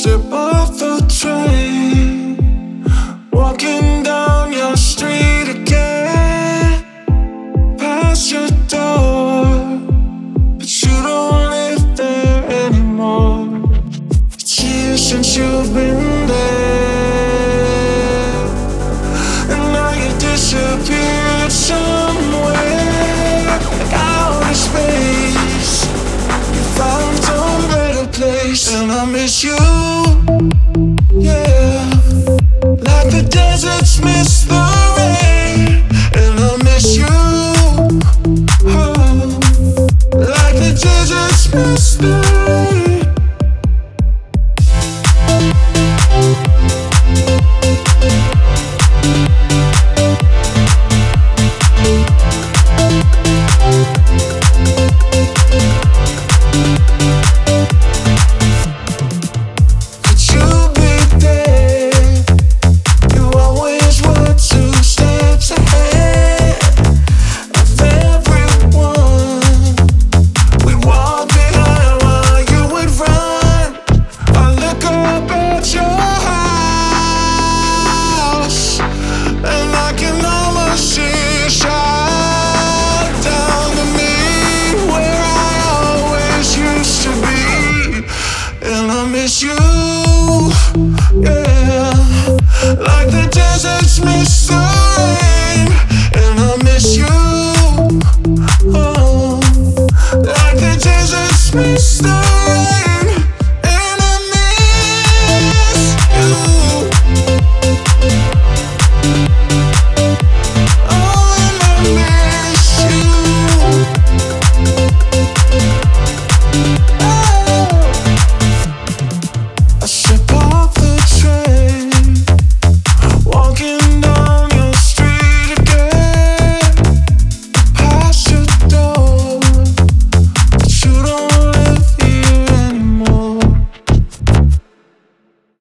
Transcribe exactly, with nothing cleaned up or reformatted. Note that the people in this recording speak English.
step off the train, walking down your street again, past your door, but you don't live there anymore. It's years since you've been there, and now you disappeared somewhere, like outer space. You found some better place, and I miss you, yeah, like the deserts miss the rain. And I miss you, oh, like the deserts miss the rain. Miss you, yeah, like the deserts miss the